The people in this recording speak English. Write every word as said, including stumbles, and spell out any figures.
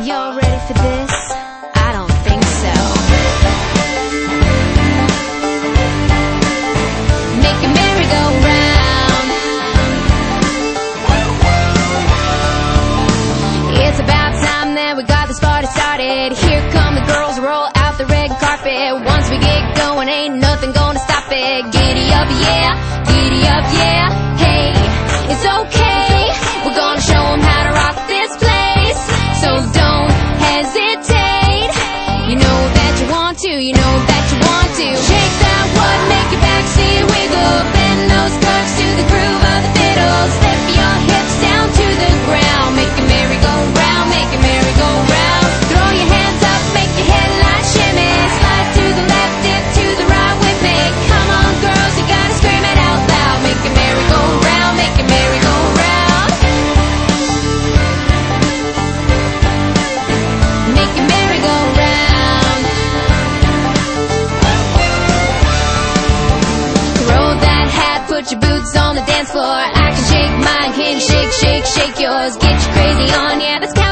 Y'all ready for this? I don't think so. Make your merry-go-round. It's about time that we got this party started. Here come the girls, roll out the red carpet. Once we get going, ain't nothing gonna stop it. Giddy up, yeah, giddy up, yeah. Hey, it's okay, we're gonna show them how to rock this place. So don't hesitate. You know that you want to, you know that you want to. Shake that one, make your backseat wiggle. Bend those cooks to the groove of the fiddle. Step your hips down to the ground. Make your merry-go-round, make your merry-go-round. Throw your hands up, make your headlights shimmy. Slide to the left, dip to the right with me. Come on girls, you gotta scream it out loud. Make your merry-go-round, make your merry-go-round. Make your merry-go-round. Throw that hat, put your boots on the dance floor. I can shake mine, can you shake, shake, shake yours? Get you crazy on, yeah, that's